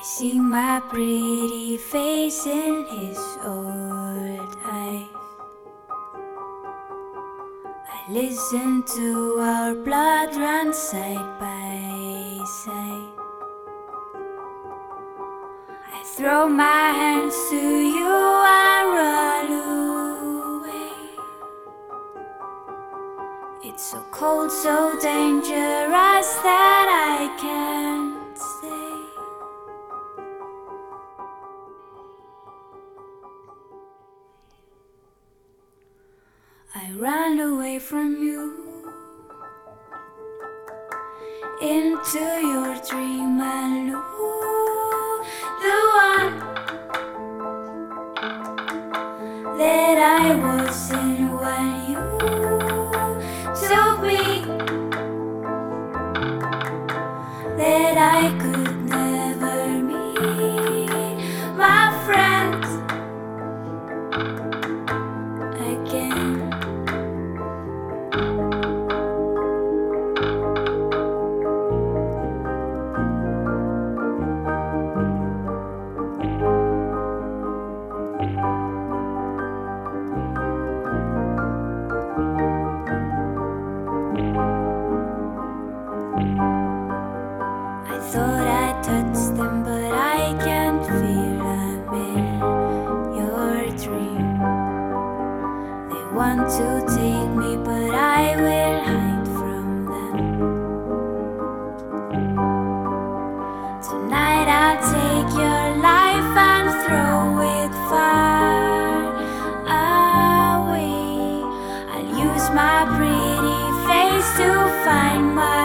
See my pretty face in his old eyes. I listen to our blood run side by side. I throw my hands to you and run away. It's so cold, so dangerous that I can't stay. I ran away from you into your dream and knew the one that I was in when you told me that I could never meet my friends again. I thought I touched them, but I can't feel them in your dream. They want to take me, but I will hide from them. Tonight I'll take your life and throw it far away. I'll use my pretty face to find my